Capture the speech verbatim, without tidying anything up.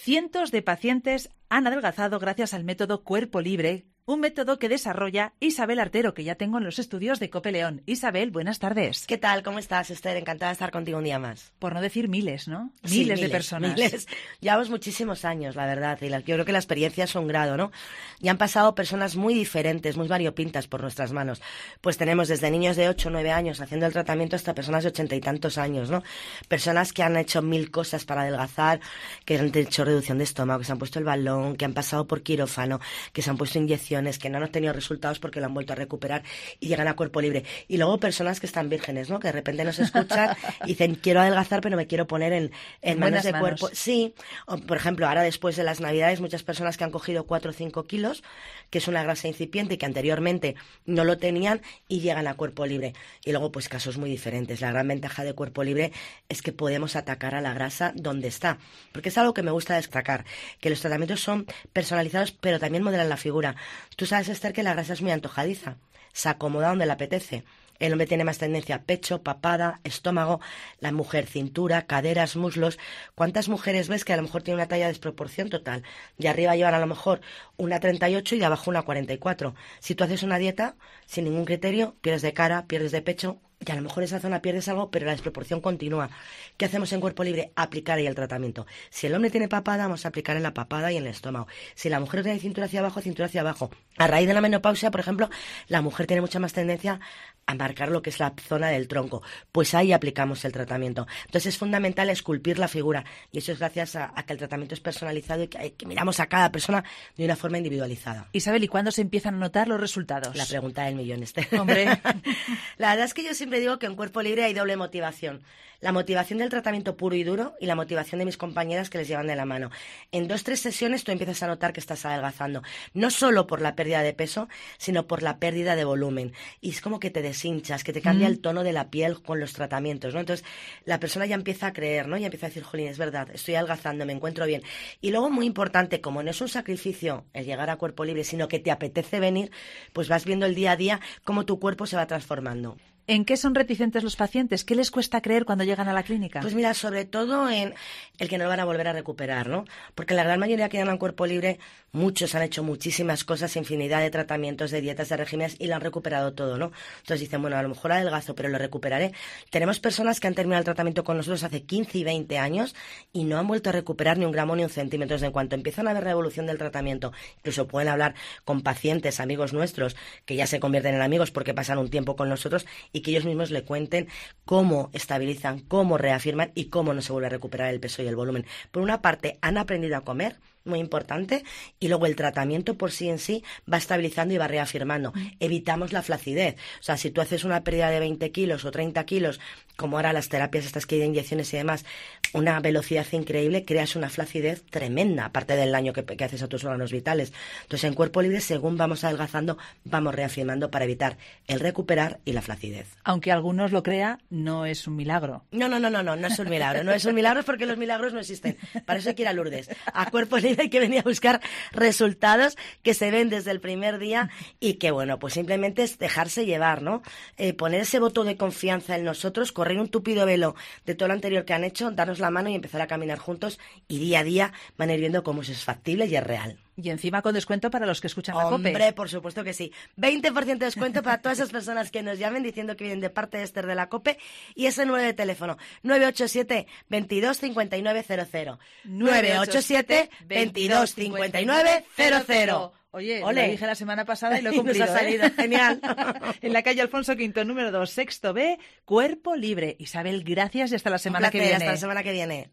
Cientos de pacientes han adelgazado gracias al método Cuerpo Libre, un método que desarrolla Isabel Artero, que ya tengo en los estudios de COPE León. Isabel, buenas tardes. ¿Qué tal? ¿Cómo estás, Esther? Encantada de estar contigo un día más. Por no decir miles, ¿no? Sí, miles, miles de personas. Miles. Llevamos muchísimos años, la verdad, y la, yo creo que la experiencia es un grado, ¿no? Y han pasado personas muy diferentes, muy variopintas por nuestras manos. Pues tenemos desde niños de ocho o nueve años haciendo el tratamiento hasta personas de ochenta y tantos años, ¿no? Personas que han hecho mil cosas para adelgazar, que han hecho reducción de estómago, que se han puesto el balón, que han pasado por quirófano, que se han puesto inyecciones, que no han tenido resultados porque lo han vuelto a recuperar y llegan a Cuerpo Libre. Y luego personas que están vírgenes, ¿no? Que de repente nos escuchan y dicen, quiero adelgazar pero me quiero poner en, en manos de manos. cuerpo. Sí, o, por ejemplo, ahora después de las Navidades, muchas personas que han cogido cuatro o cinco kilos, que es una grasa incipiente y que anteriormente no lo tenían y llegan a Cuerpo Libre. Y luego, pues casos muy diferentes. La gran ventaja de Cuerpo Libre es que podemos atacar a la grasa donde está. Porque es algo que me gusta destacar, que los tratamientos son personalizados pero también modelan la figura. Tú sabes, Esther, que la grasa es muy antojadiza, se acomoda donde le apetece. El hombre tiene más tendencia a pecho, papada, estómago, la mujer cintura, caderas, muslos. ¿Cuántas mujeres ves que a lo mejor tienen una talla de desproporción total? De arriba llevan a lo mejor una treinta y ocho y de abajo una cuarenta y cuatro. Si tú haces una dieta sin ningún criterio, pierdes de cara, pierdes de pecho, y a lo mejor esa zona pierdes algo, pero la desproporción continúa. ¿Qué hacemos en Cuerpo Libre? Aplicar ahí el tratamiento. Si el hombre tiene papada, vamos a aplicar en la papada y en el estómago. Si la mujer tiene cintura hacia abajo, cintura hacia abajo. A raíz de la menopausia, por ejemplo, la mujer tiene mucha más tendencia a marcar lo que es la zona del tronco. Pues ahí aplicamos el tratamiento. Entonces es fundamental esculpir la figura. Y eso es gracias a, a que el tratamiento es personalizado y que, que miramos a cada persona de una forma individualizada. Isabel, ¿y cuándo se empiezan a notar los resultados? La pregunta del millón, este. Hombre. La verdad es que yo siempre digo que en Cuerpo Libre hay doble motivación. La motivación del tratamiento puro y duro y la motivación de mis compañeras que les llevan de la mano. En dos, tres sesiones tú empiezas a notar que estás adelgazando. No solo por la pérdida de peso, sino por la pérdida de volumen. Y es como que te deshinchas, que te cambia mm. el tono de la piel con los tratamientos, ¿no? Entonces, la persona ya empieza a creer, ¿no? Ya empieza a decir, jolín, es verdad, estoy adelgazando, me encuentro bien. Y luego, muy importante, como no es un sacrificio el llegar a Cuerpo Libre, sino que te apetece venir, pues vas viendo el día a día cómo tu cuerpo se va transformando. ¿En qué son reticentes los pacientes? ¿Qué les cuesta creer cuando llegan a la clínica? Pues mira, sobre todo en el que no lo van a volver a recuperar, ¿no? Porque la gran mayoría que llegan a Cuerpo Libre, muchos han hecho muchísimas cosas, infinidad de tratamientos, de dietas, de regímenes y lo han recuperado todo, ¿no? Entonces dicen, bueno, a lo mejor adelgazo, pero lo recuperaré. Tenemos personas que han terminado el tratamiento con nosotros hace quince y veinte años y no han vuelto a recuperar ni un gramo ni un centímetro. Entonces, en cuanto empiezan a ver la evolución del tratamiento, incluso pueden hablar con pacientes, amigos nuestros, que ya se convierten en amigos porque pasan un tiempo con nosotros y que ellos mismos le cuenten cómo estabilizan, cómo reafirman y cómo no se vuelve a recuperar el peso y el volumen. Por una parte, han aprendido a comer, muy importante, y luego el tratamiento por sí en sí va estabilizando y va reafirmando. Mm. Evitamos la flacidez. O sea, si tú haces una pérdida de veinte kilos o treinta kilos, como ahora las terapias estas que hay de inyecciones y demás, una velocidad increíble, creas una flacidez tremenda, aparte del daño que, que haces a tus órganos vitales. Entonces, en Cuerpo Libre, según vamos adelgazando, vamos reafirmando para evitar el recuperar y la flacidez. Aunque algunos lo crea, no es un milagro. No, no, no, no, no, no es un milagro. No es un milagro porque los milagros no existen. Para eso hay que ir a Lourdes. A Cuerpo Libre hay que venir a buscar resultados que se ven desde el primer día y que, bueno, pues simplemente es dejarse llevar, ¿no? Eh, poner ese voto de confianza en nosotros, correr un tupido velo de todo lo anterior que han hecho, darnos la mano y empezar a caminar juntos y día a día van a ir viendo cómo eso es factible y es real. Y encima con descuento para los que escuchan la COPE. Hombre, por supuesto que sí. veinte por ciento de descuento para todas esas personas que nos llamen diciendo que vienen de parte de Esther de la COPE. Y ese número de teléfono, nueve ocho siete, veintidós, cincuenta y nueve cero cero. nueve ocho siete, veintidós, cincuenta y nueve cero cero. Oye, Ole. Lo dije la semana pasada y lo he cumplido. Nos ha salido, ¿eh? Genial. En la calle Alfonso Quinto, número dos, sexto B, Cuerpo Libre. Isabel, gracias y hasta la semana Un placer, que viene. Hasta la semana que viene.